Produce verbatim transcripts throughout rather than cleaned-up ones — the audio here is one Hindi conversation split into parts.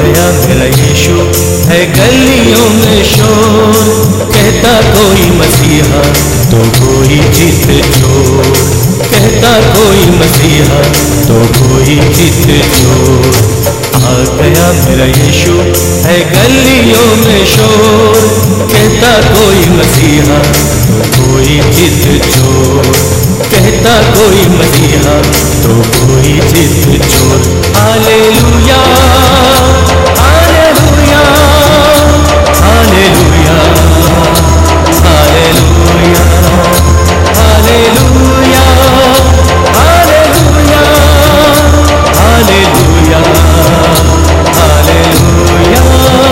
गया मेरा यीशु है गलियों में शोर, कहता कोई मसीहा तो कोई चित चोर, कहता कोई मसीहा तो कोई चित चोर। आ गया मेरा यीशु है गलियों में शोर, कहता कोई मसीहा तो कोई चित चोर, कहता कोई मसीहा तो कोई चित चोर। Hallelujah hallelujah hallelujah hallelujah hallelujah hallelujah hallelujah hallelujah.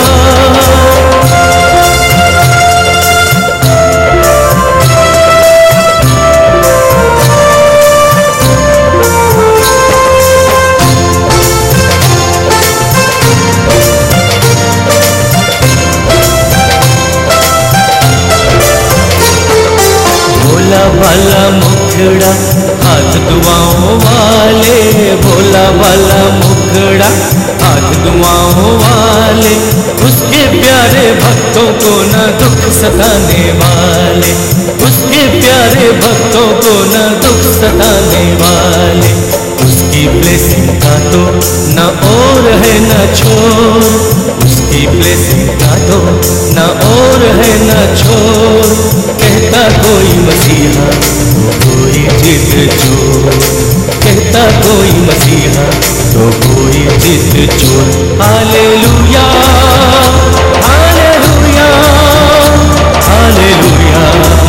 भोला वाला मुखड़ा हाथ दुआओं वाले, भोला वाला मुखड़ा हाथ दुआओं वाले, उसके प्यारे भक्तों को न दुख सताने वाले, उसके प्यारे भक्तों को न दुख सताने वाले। उसकी ब्लेसिंग का तो न और है न छोर, उसकी ब्लेसिंग का तो न और है न छोर, कहता कोई मसीहा तो कोई जिद चोर, कहता कोई मसीहा तो कोई जिद चोर। Hallelujah hallelujah hallelujah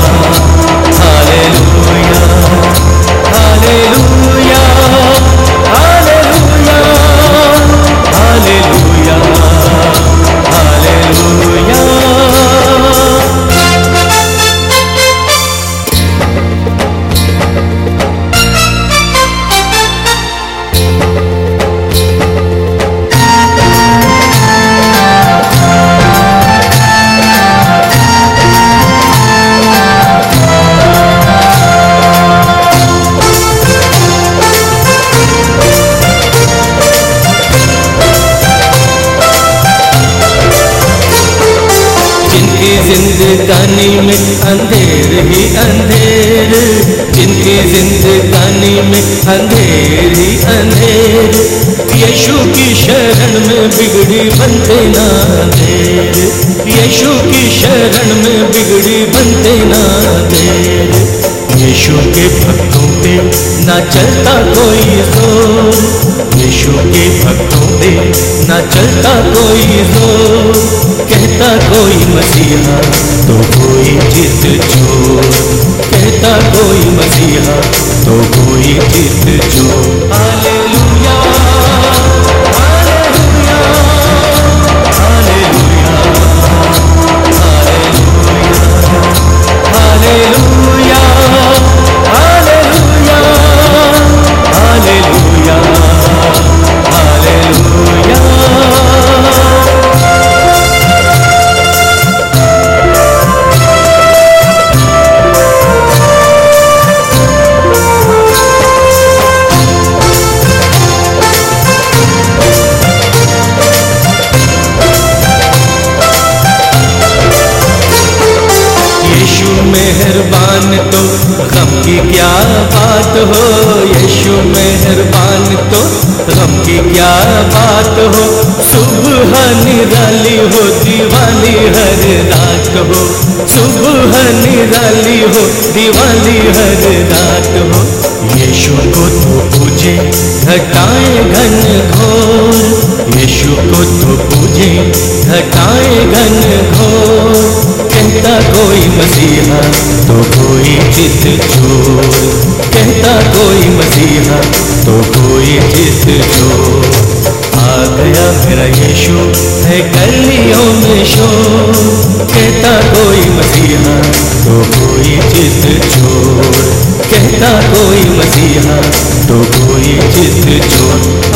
hallelujah hallelujah hallelujah hallelujah hallelujah. जिंदगानी में अंधेर ही अंधेर, जिनकी जिंदगानी में अंधेर ही अंधेर, यीशु की शरण में बिगड़ी बनते ना देर, यीशु की शरण में बिगड़ी बनते ना देर। यीशु के भक्तों पे ना चलता कोई जोर, यीशु के भक्तों पे ना चलता कोई जोर, कहता कोई मसीहा तो कोई जिद चोर, कहता कोई मसीहा तो कोई जिद चोर। Hallelujah hallelujah hallelujah hallelujah hallelujah hallelujah hallelujah hallelujah. मेहरबान तो गम की क्या बात हो, यीशु मेहरबान तो गम की क्या बात हो, सुबह निराली हो दिवाली हर रात हो, सुबह निराली हो दिवाली हर रात हो। यीशु को तो पूजे घटाए घन घोर, यीशु को तो पूजे घटाए घन घोर, कहता कोई मसीहा तो कोई जिद चोर, कहता कोई मसीहा तो कोई जिद चोर। आ गया मेरा यीशु है गलियों में शोर, कहता कोई मसीहा तो कोई जिद चोर, कहता कोई मसीहा तो कोई जिद चोर।